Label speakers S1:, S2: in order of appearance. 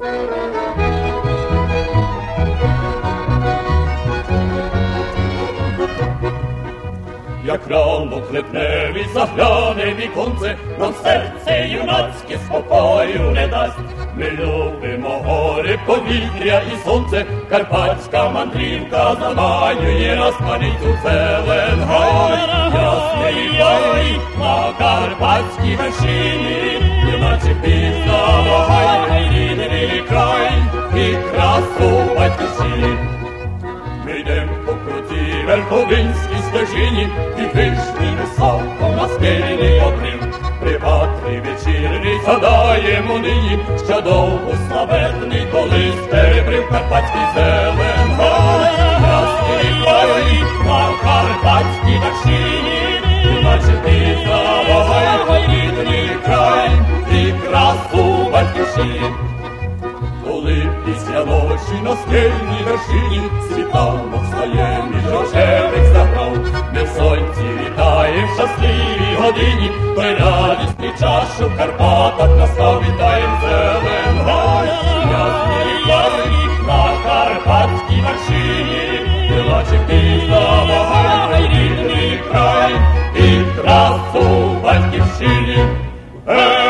S1: Як ранок липневий загляне віконце, нам серце юнацьке спокою не дасть. Ми любимо гори, повітря і сонце, карпатська мандрівка заманює нас паліцю зелен гай. Ясний гай на карпатській вершині, юначе пізнавай рідний край і красу батьківщини. Ми йдем по крутій верховинській стежині, і вишні високо на скельний обрив. Приватний вечірний згадаємо нині, що довго славетний колись перебрив карпатський зелен гай. Ясний гай на карпатській вершині, наче пізнавай рідний край і красу батьківщини. Коли після ночі на скельній вершині світанок встає між рожевих заграв, ми в сонці вітаєм в щасливій годині, той радісний час, що в Карпатах настав, вітаєм зелен гай. Ясний гай на карпатській вершині, наче пізнавай рідний край і красу батьківщини.